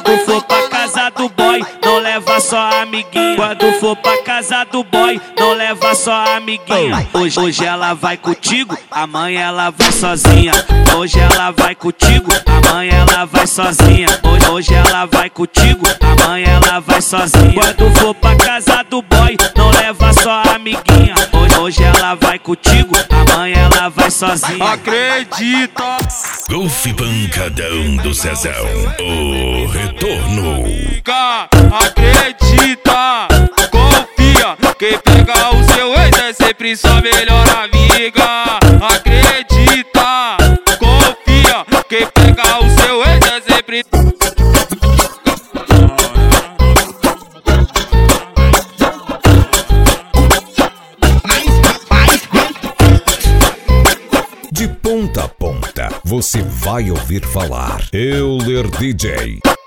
Quando for pra casa do boy, não leva só amiguinha. Quando for pra casa do boy, não leva só amiguinha. Hoje ela vai contigo, amanhã ela vai sozinha. Hoje ela vai contigo, amanhã ela vai sozinha. Hoje ela vai contigo, amanhã ela vai sozinha. Quando for pra casa do boy, não leva só amiguinha. Hoje ela vai contigo, amanhã ela vai sozinha. Acredita! Golf Pancadão do Cezão, o retorno. Acredita, confia, quem pega o seu ex é sempre sua melhor amiga. Acredita, confia, quem pega o seu ex é sempre... De ponta a ponta, você vai ouvir falar Euler DJ.